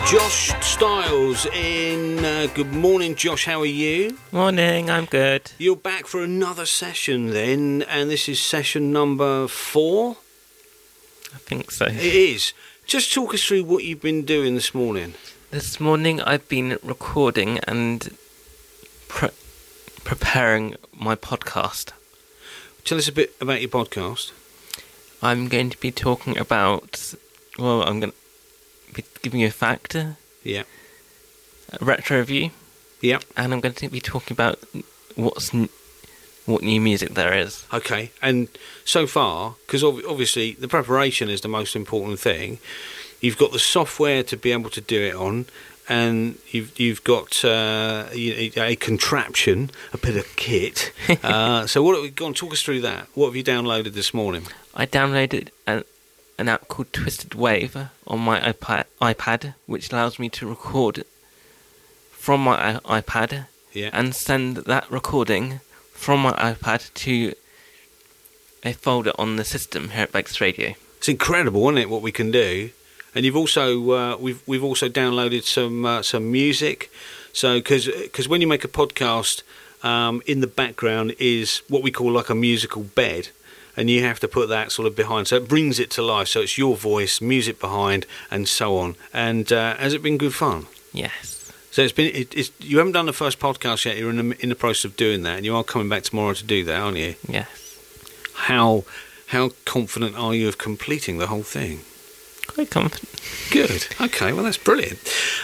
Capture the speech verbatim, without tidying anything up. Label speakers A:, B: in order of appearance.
A: Josh Styles in. Uh, good morning, Josh. How are you?
B: Morning, I'm good.
A: You're back for another session then, and this is session number four?
B: I think so.
A: It is. Just talk us through what you've been doing this morning.
B: This morning I've been recording and pre- preparing my podcast.
A: Tell us a bit about your podcast.
B: I'm going to be talking about, well, I'm going to be giving you a fact, a
A: Yeah.
B: retro review,
A: Yeah.
B: and I'm going to be talking about what's n- what new music there is.
A: Okay. And so far, because obviously the preparation is the most important thing, you've got the software to be able to do it on, and you've you've got uh, a contraption, a bit of kit. uh, so what have we gone? Talk us through that. What have you downloaded this morning?
B: I downloaded an, an app called Twisted Wave on my iPad, iPad, which allows me to record from my i- iPad
A: Yeah.
B: and send that recording from my iPad to a folder on the system here at Bex Radio.
A: It's incredible, isn't it? What we can do. And you've also uh, we've we've also downloaded some uh, some music. So because because when you make a podcast, um, in the background is what we call like a musical bed. And you have to put that sort of behind, so it brings it to life. So it's your voice, music behind, and so on. And uh, has it been good fun?
B: Yes.
A: So it's been. It, it's, you haven't done the first podcast yet. You're in the, in the process of doing that, and you are coming back tomorrow to do that, aren't you?
B: Yes.
A: How how confident are you of completing the whole thing?
B: Quite confident.
A: Good. Okay. Well, that's brilliant.